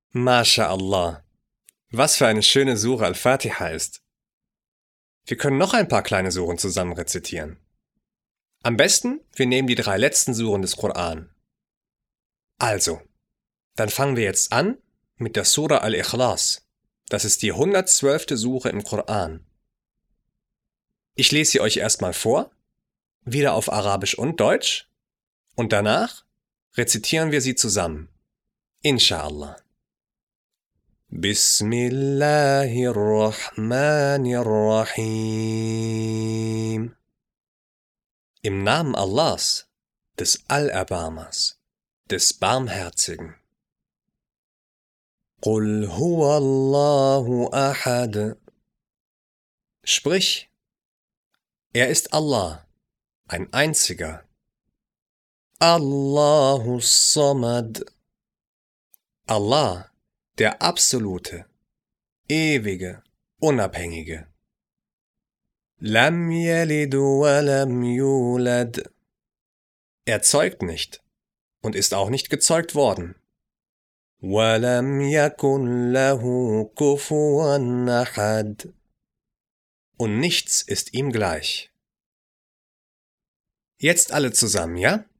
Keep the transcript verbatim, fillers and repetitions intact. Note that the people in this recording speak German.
MashaAllah. Was für eine schöne Sura Al-Fatiha ist. Wir können noch ein paar kleine Suren zusammen rezitieren. Am besten, wir nehmen die drei letzten Suren des Koran. Also, dann fangen wir jetzt an mit der Sura Al-Ikhlas. Das ist die hundertzwölfte Sure im Koran. Ich lese sie euch erstmal vor, wieder auf Arabisch und Deutsch, und danach rezitieren wir sie zusammen. Insha'Allah. Bismillahirrahmanirrahim. Im Namen Allahs, des Allerbarmers, des Barmherzigen. Qul huwa Allahu ahad. Sprich, er ist Allah, ein einziger. Allahu Samad. Allah, der Absolute, Ewige, Unabhängige. Lam yalid wa lam yulad. Er zeugt nicht und ist auch nicht gezeugt worden. Wa lam yakun lahu kufuwan ahad. Und nichts ist ihm gleich. Jetzt alle zusammen, ja?